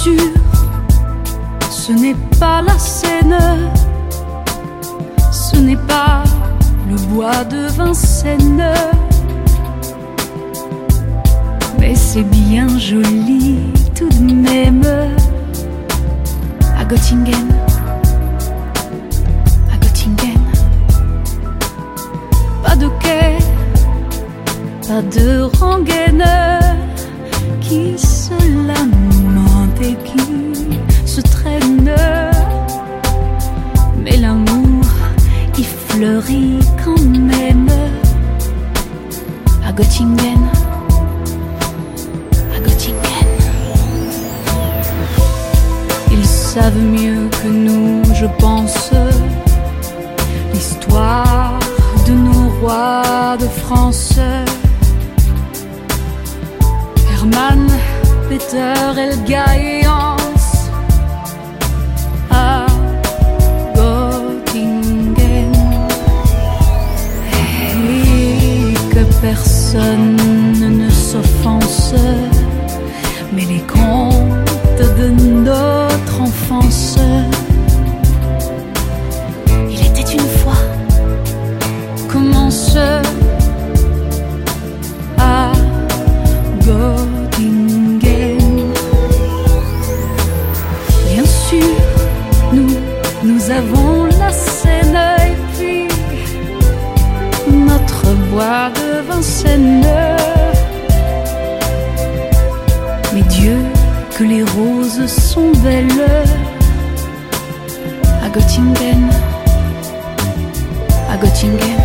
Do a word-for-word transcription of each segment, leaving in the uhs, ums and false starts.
sûr, ce n'est pas la Seine, ce n'est pas le bois de Vincennes, mais c'est bien joli tout de même. À Göttingen, à Göttingen, pas de quai, pas de rengaine qui se lamente et qui se traîne, mais l'amour y fleurit quand même. À Göttingen, à Göttingen, ils savent mieux que nous, je pense, l'histoire de nos rois de France. Hermann, Peter, Helga et Hans à Göttingen, et que personne ne s'offense, mais les contes de notre enfance. Il était une fois commence à Göttingen. Bien sûr, nous, nous avons la Seine et puis notre bois de Vincennes. Mais Dieu, que les roses sont belles à Göttingen, à Göttingen.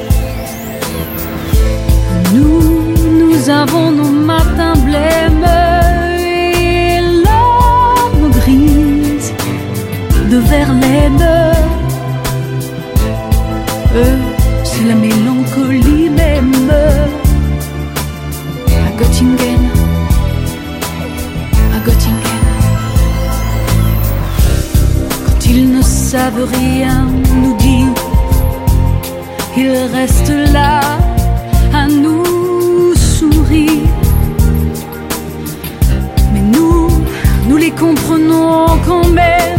Nous, nous avons nos matins blêmes et l'âme grise de Verlaine. Eux, c'est la mélancolie même à Göttingen, à Göttingen. Quand ils ne savent rien nous dire, ils restent là à nous sourire. Mais nous, nous les comprenons quand même,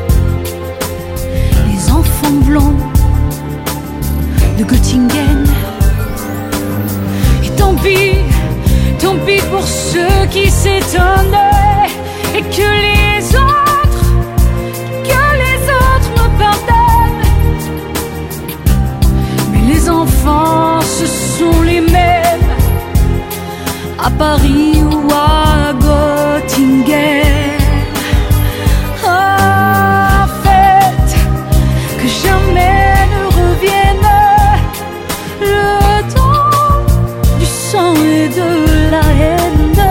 les enfants blancs de Göttingen. Et tant pis, tant pis pour ceux qui s'étonnent et que les autres, que les autres me pardonnent. Mais les enfants, ce sont les mêmes à Paris ou à Göttingen. En fait, que jamais ne revienne le temps du sang et de la haine,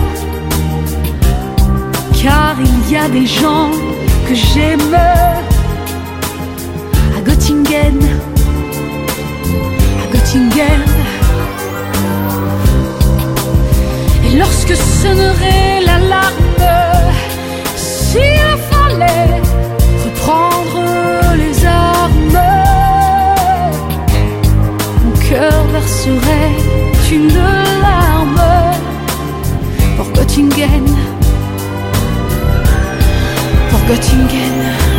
car il y a des gens que j'aime à Göttingen, à Göttingen. Et lorsque sonnerait l'alarme, s'il fallait reprendre les armes, mon cœur verserait une larme pour Göttingen, pour Göttingen.